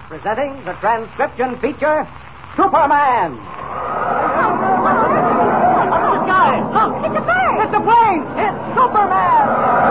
presenting the transcription feature, Superman. The sky! Look, it's a bird! It's a plane! It's Superman!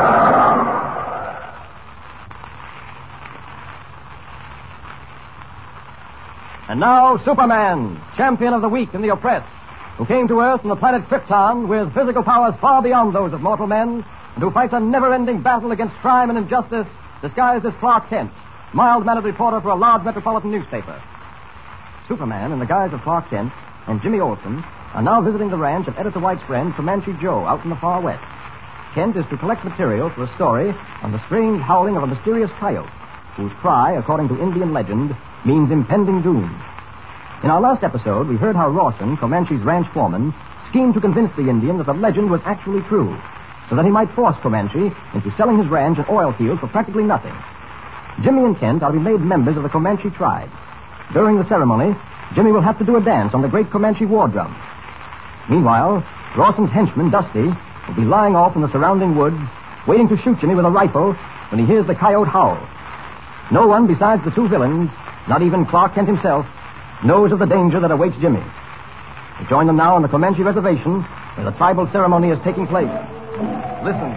And now, Superman, champion of the weak and the oppressed, who came to Earth on the planet Krypton with physical powers far beyond those of mortal men, and who fights a never-ending battle against crime and injustice, disguised as Clark Kent, mild-mannered reporter for a large metropolitan newspaper. Superman, in the guise of Clark Kent, and Jimmy Olsen are now visiting the ranch of Editor White's friend, Comanche Joe, out in the far west. Kent is to collect material for a story on the strange howling of a mysterious coyote, whose cry, according to Indian legend, means impending doom. In our last episode, we heard how Rawson, Comanche's ranch foreman, schemed to convince the Indian that the legend was actually true, so that he might force Comanche into selling his ranch and oil fields for practically nothing. Jimmy and Kent are to be made members of the Comanche tribe. During the ceremony, Jimmy will have to do a dance on the great Comanche war drum. Meanwhile, Rawson's henchman, Dusty, will be lying off in the surrounding woods, waiting to shoot Jimmy with a rifle when he hears the coyote howl. No one besides the two villains, not even Clark Kent himself, knows of the danger that awaits Jimmy. We join them now on the Comanche reservation, where the tribal ceremony is taking place. Listen.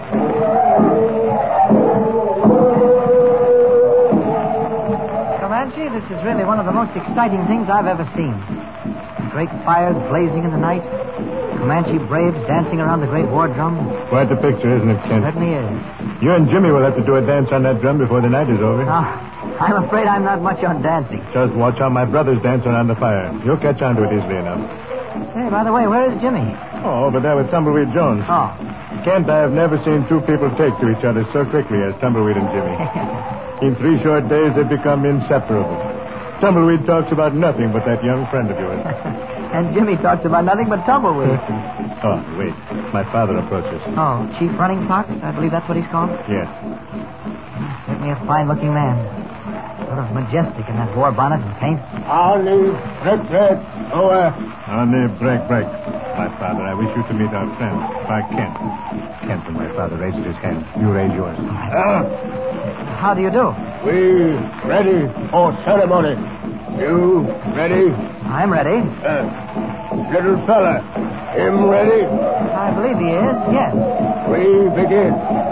Comanche, this is really one of the most exciting things I've ever seen. Great fires blazing in the night, Comanche braves dancing around the great war drum. Quite the picture, isn't it, Kent? Certainly is. You and Jimmy will have to do a dance on that drum before the night is over. I'm afraid I'm not much on dancing. Just watch how my brothers dance around the fire. You'll catch on to it easily enough. Hey, by the way, where is Jimmy? Oh, over there with Tumbleweed Jones. Oh. Kent, I have never seen two people take to each other so quickly as Tumbleweed and Jimmy. In 3 short days, they've become inseparable. Tumbleweed talks about nothing but that young friend of yours. And Jimmy talks about nothing but Tumbleweed. Oh, wait. My father approaches. Oh, Chief Running Fox? I believe that's what he's called? Yes. Certainly a fine-looking man. Sort of majestic in that war bonnet and paint. Arnie, break. Arnie, break. My father, I wish you to meet our friend, Clark Kent. Kent and my father raises his hand. You raise yours. How do you do? We ready for ceremony. You ready? I'm ready. Little fella, him ready? I believe he is, yes. We begin.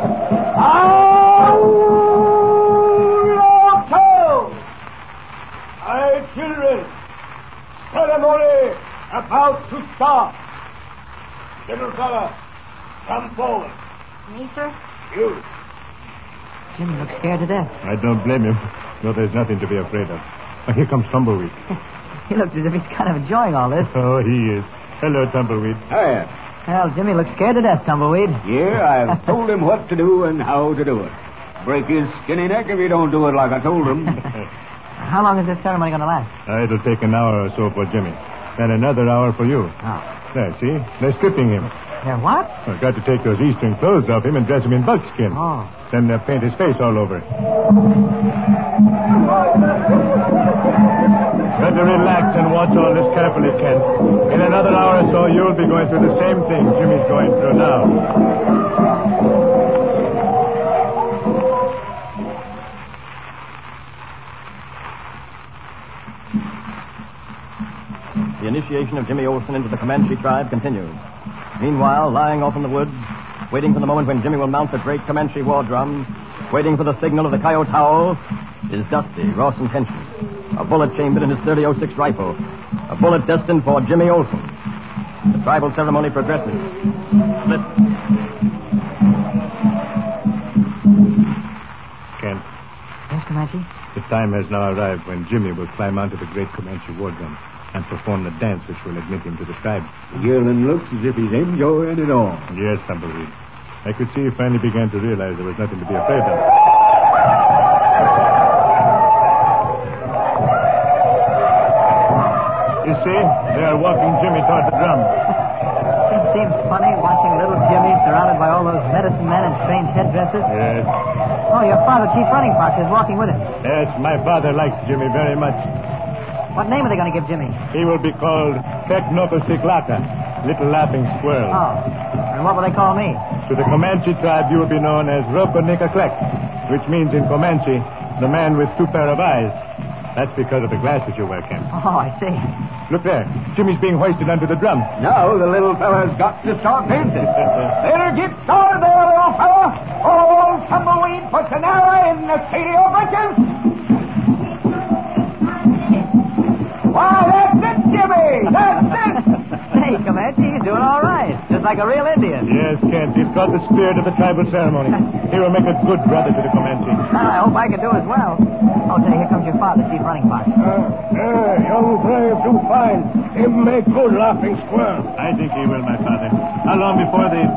Aye, children. Ceremony about to start. Little fella, come forward. Me, sir? You. Jimmy looks scared to death. I don't blame him, though there's nothing to be afraid of. Here comes Tumbleweed. He looks as if he's kind of enjoying all this. Oh, he is. Hello, Tumbleweed. Hiya. Well, Jimmy looks scared to death, Tumbleweed. Yeah, I've told him what to do and how to do it. Break his skinny neck if he don't do it like I told him. How long is this ceremony going to last? It'll take an hour or so for Jimmy. Then another hour for you. Oh. There, see? They're stripping him. Yeah, what? I've got to take those eastern clothes off him and dress him in buckskin. Oh. Then paint his face all over. Better relax and watch all this carefully, Kent. In another hour or so, you'll be going through the same thing Jimmy's going through now. The initiation of Jimmy Olsen into the Comanche tribe continues. Meanwhile, lying off in the woods, waiting for the moment when Jimmy will mount the great Comanche war drum, waiting for the signal of the coyote howl, is Dusty, Rawson's henchman. A bullet chambered in his .30-06 rifle. A bullet destined for Jimmy Olsen. The tribal ceremony progresses. Listen. Kent, Yes, Comanche? the time has now arrived when Jimmy will climb onto the great Comanche war drum and perform the dance which will admit him to the tribe. The yearling looks as if he's enjoying it all. Yes, Tumbleweed. I could see he finally began to realize there was nothing to be afraid of. You see, they are walking Jimmy toward the drum. It seems funny watching little Jimmy surrounded by all those medicine men in strange headdresses. Yes. Oh, your father, Chief Running Fox, is walking with him. Yes, my father likes Jimmy very much. What name are they going to give Jimmy? He will be called Teknokosiklaka, Little Laughing Squirrel. Oh. And what will they call me? To the Comanche tribe, you will be known as Rokonikaclek, which means in Comanche, the man with 2 pair of eyes. That's because of the glasses you wear, Kent. Oh, I see. Look there. Jimmy's being hoisted onto the drum. Now the little fella's got to start dancing. Better get started there, little fella. Old Tumbleweed puts an arrow in the radio britches. Why, that's it, Jimmy. That's it. Hey, Comanche, he's doing all right. Just like a real Indian. Yes, Kent. He's got the spirit of the tribal ceremony. He will make a good brother to the Comanche. I hope I can do as well. Oh, say, here comes your father, Chief Running Fox. Young brave do fine. Him make good laughing squirrel. I think he will, my father. How long before they...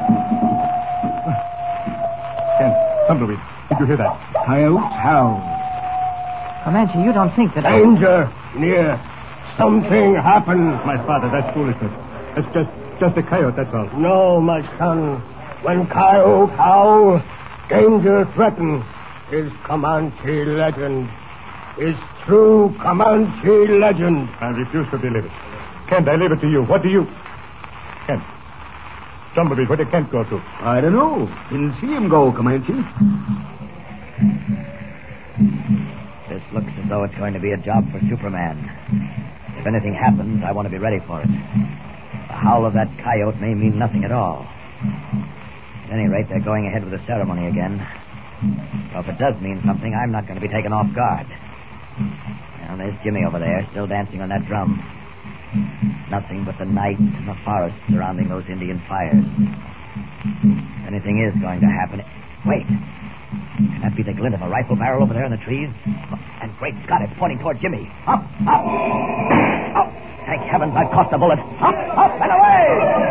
Kent, Tumbleweed, did you hear that? Coyotes howl. Comanche, you don't think that... Danger near. Something happened. My father, that's foolishness. That's just a coyote, that's all. No, my son. When coyote howl, danger threatens. Is Comanche legend. Is true Comanche legend. I refuse to believe it. Kent, I leave it to you. What do you... Kent. Tumbleweed, where did Kent go to? I don't know. Didn't see him go, Comanche. This looks as though it's going to be a job for Superman. If anything happens, I want to be ready for it. The howl of that coyote may mean nothing at all. At any rate, they're going ahead with the ceremony again. So if it does mean something, I'm not going to be taken off guard. Now, there's Jimmy over there, still dancing on that drum. Nothing but the night and the forest surrounding those Indian fires. If anything is going to happen... Wait. Can that be the glint of a rifle barrel over there in the trees? And great Scott, it's pointing toward Jimmy. Up, up. Oh, thank heavens I've caught the bullet. Up, up, and away!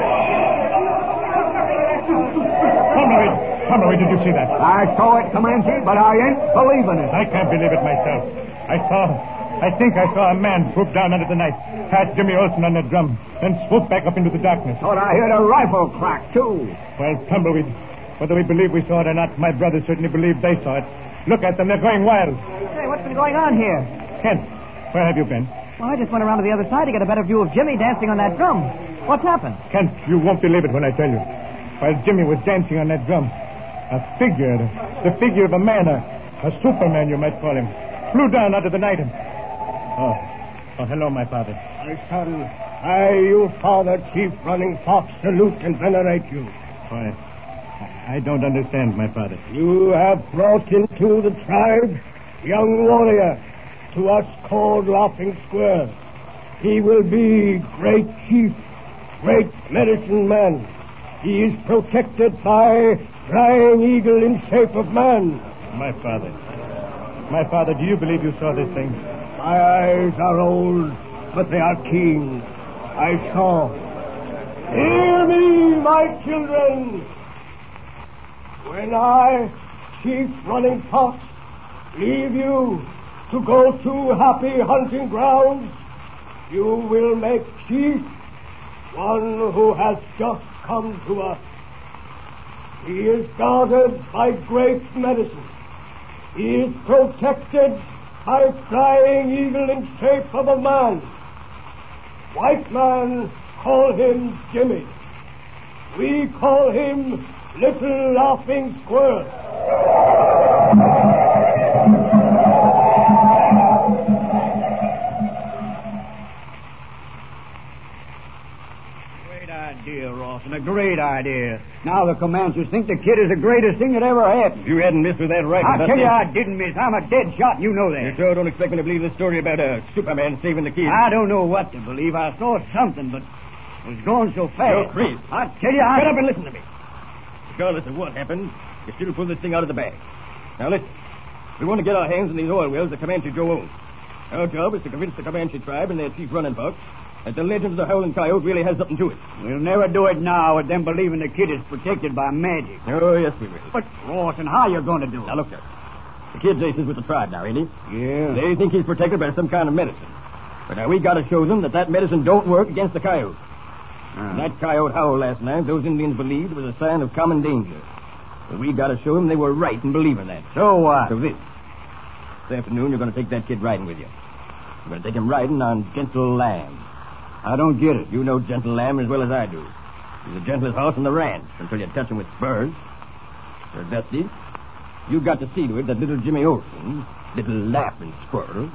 Tumbleweed, did you see that? I saw it, Comanche, but I ain't believing it. I can't believe it myself. I think I saw a man swoop down under the knife, pass Jimmy Olsen on the drum, then swoop back up into the darkness. Thought I heard a rifle crack, too. Well, Tumbleweed, whether we believe we saw it or not, my brothers certainly believe they saw it. Look at them, they're going wild. Hey, what's been going on here? Kent, where have you been? Well, I just went around to the other side to get a better view of Jimmy dancing on that drum. What's happened? Kent, you won't believe it when I tell you. While Jimmy was dancing on that drum, a figure, the figure of a man, a Superman, you might call him, flew down out of the night and... Oh, hello, my father. My son, you father, Chief Running Fox, salute and venerate you. Why, I don't understand, my father. You have brought into the tribe young warrior, to us called Laughing Square. He will be great chief, great medicine man. He is protected by flying eagle in shape of man. My father, do you believe you saw this thing? My eyes are old, but they are keen. I saw. Hear me, my children. When I, Chief Running Fox, leave you to go to happy hunting grounds, you will make chief one who has just come to us. He is guarded by great medicine. He is protected by flying eagle in shape of a man. White man call him Jimmy. We call him Little Laughing Squirrel. Great idea, Rawson, a great idea. Now the Comanches think the kid is the greatest thing that ever happened. You hadn't missed with that rifle. I tell you, I didn't miss. I'm a dead shot, and you know that. You sure don't expect me to believe this story about Superman saving the kid? I don't know what to believe. I saw something, but it was going so fast. You're crazy. I tell you, Shut up and listen to me. Regardless of what happened, you still pull this thing out of the bag. Now listen. We want to get our hands on these oil wells that Comanche Joe owns. Our job is to convince the Comanche tribe and their chief Running Fox that the legend of the Howling Coyote really has something to it. We'll never do it now with them believing the kid is protected by magic. Oh, yes, we will. But, Rawson, how you going to do it? Now, look, sir. The kid's aces with the tribe now, ain't he? Yeah. They think he's protected by some kind of medicine. But now we got to show them that medicine don't work against the coyote. When that coyote howled last night, those Indians believed it was a sign of common danger. But we got to show them they were right in believing that. So what? So this afternoon, you're going to take that kid riding with you. You're going to take him riding on Gentle Lamb. I don't get it. You know Gentle Lamb as well as I do. He's the gentlest horse on the ranch until you touch him with spurs. So, Dusty, you got to see to it that little Jimmy Olsen, little laughing squirrel,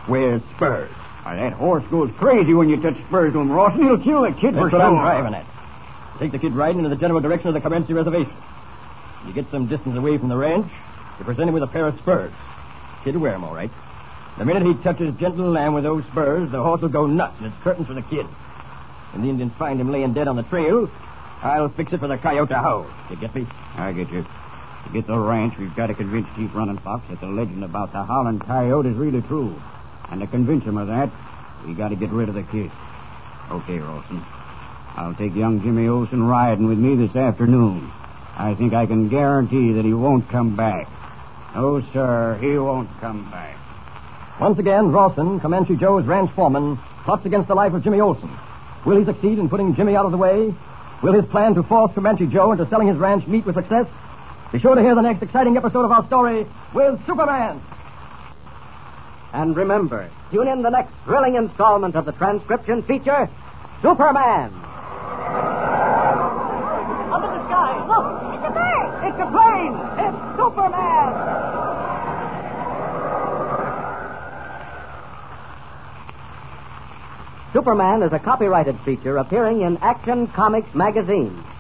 wears spurs. Why, that horse goes crazy when you touch spurs to him, Rawson. He'll kill the kid for That's what I'm sure. driving at. Take the kid riding in the general direction of the Comanche reservation. You get some distance away from the ranch, you present him with a pair of spurs. Kid will wear 'em all right. The minute he touches gentle lamb with those spurs, the horse will go nuts, and it's curtains for the kid. When the Indians find him laying dead on the trail, I'll fix it for the coyote to howl. You get me? I get you. To get the ranch, we've got to convince Chief Running Fox that the legend about the howling coyote is really true. And to convince him of that, we got to get rid of the kid. Okay, Rawson. I'll take young Jimmy Olsen riding with me this afternoon. I think I can guarantee that he won't come back. No, sir, he won't come back. Once again, Rawson, Comanche Joe's ranch foreman, plots against the life of Jimmy Olsen. Will he succeed in putting Jimmy out of the way? Will his plan to force Comanche Joe into selling his ranch meet with success? Be sure to hear the next exciting episode of our story with Superman. And remember, tune in the next thrilling installment of the transcription feature, Superman. Up in the sky, look! It's a bird! It's a plane! It's Superman! Superman is a copyrighted feature appearing in Action Comics magazine.